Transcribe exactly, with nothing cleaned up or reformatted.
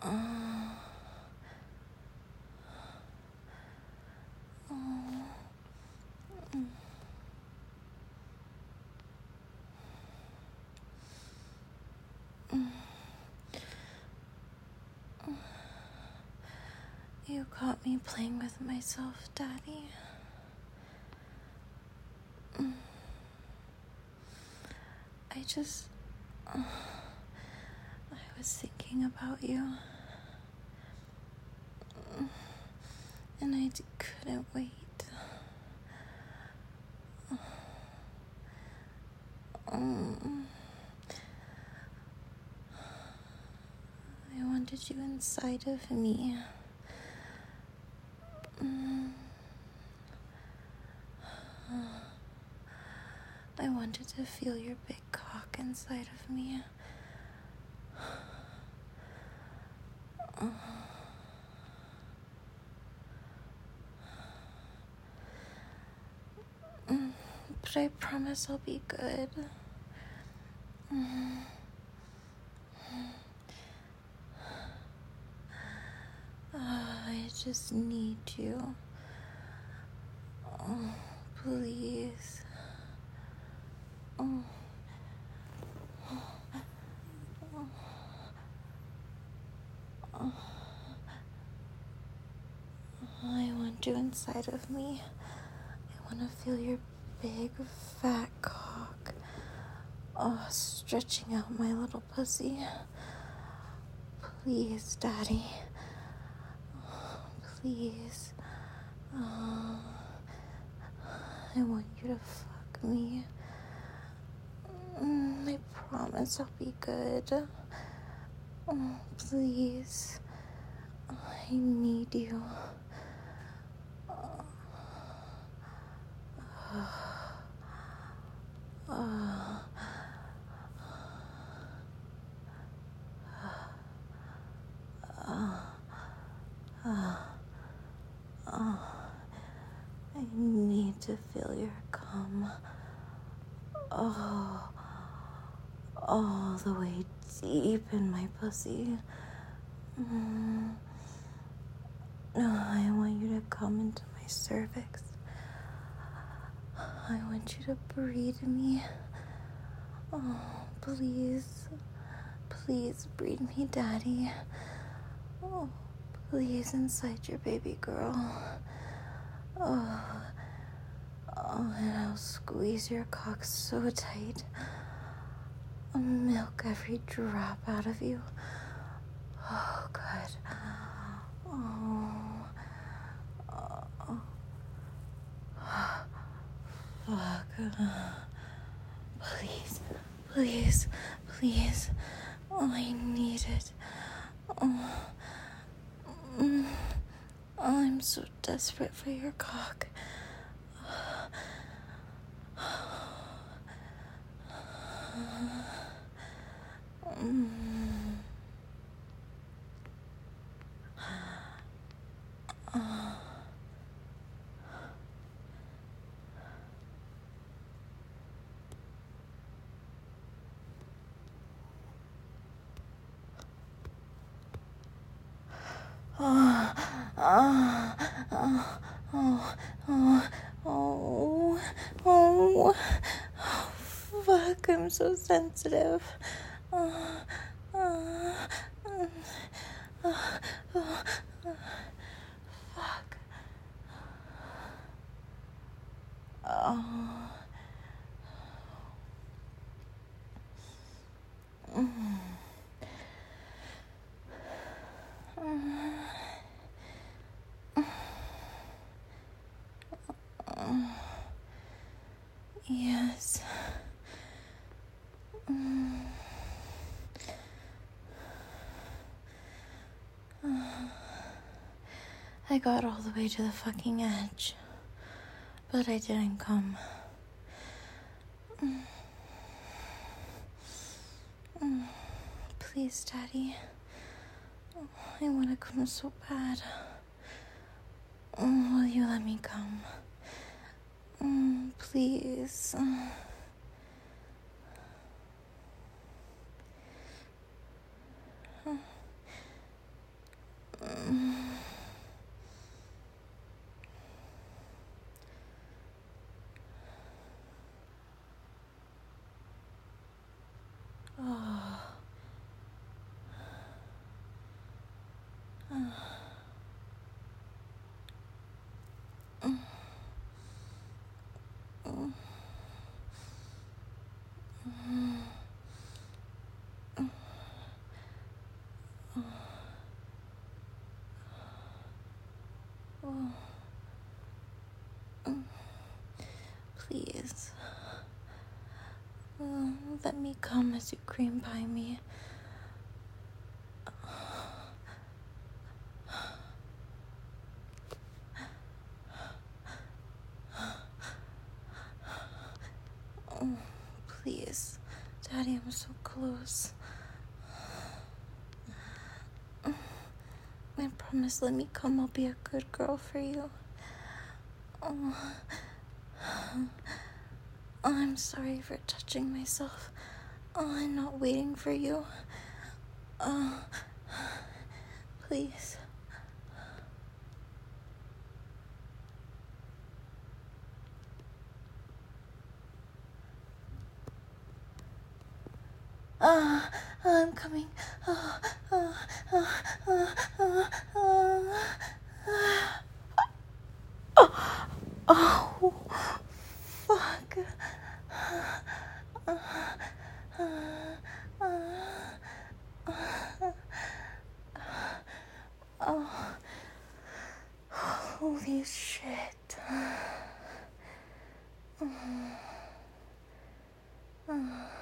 Uh, oh, mm, mm. You caught me playing with myself, Daddy. Mm. I just... Uh, I was thinking about you. Mm. And I d- couldn't wait. Um, I wanted you inside of me. Mm. I wanted to feel your big cock inside of me. Mm. But I promise I'll be good. Mm. Oh, I just need you. Oh, please. Oh. Oh. I want you inside of me. I want to feel your big, fat cock. Oh, stretching out my little pussy. Please, Daddy. Oh, please. Oh, I want you to fuck me. Mm, I promise I'll be good. Oh, please. I need you. Oh. Oh. Oh. Oh. Oh. I need to feel your cum. Oh. All the way deep in my pussy. Mm. Oh, I want you to come into my cervix. I want you to breed me. Oh, please. Please breed me, Daddy. Oh, please, inside your baby girl. Oh, oh, and I'll squeeze your cock so tight. I'll milk every drop out of you. Oh, good. Oh, oh, fuck. Please, please, please. Oh, I need it. Oh, mm. Oh, I'm so desperate for your cock. Mm. Oh. Oh, oh, oh, oh, oh, oh, oh, oh, fuck, I'm so sensitive. Oh, oh, oh, oh, oh, fuck. Oh. Mm. Yes. Mm. I got all the way to the fucking edge, but I didn't come. Mm. Mm. Please, Daddy. I want to come so bad. Mm, will you let me come? Mm, please. Please. Uh, let me come as you cream by me. Oh, please. Daddy, I'm so close. I promise, let me come. I'll be a good girl for you. Oh, I'm sorry for touching myself. Oh, I'm not waiting for you. Oh, please. Ah, uh, I'm coming. Oh, oh, oh, oh, oh, oh, oh, fuck. Oh, holy shit.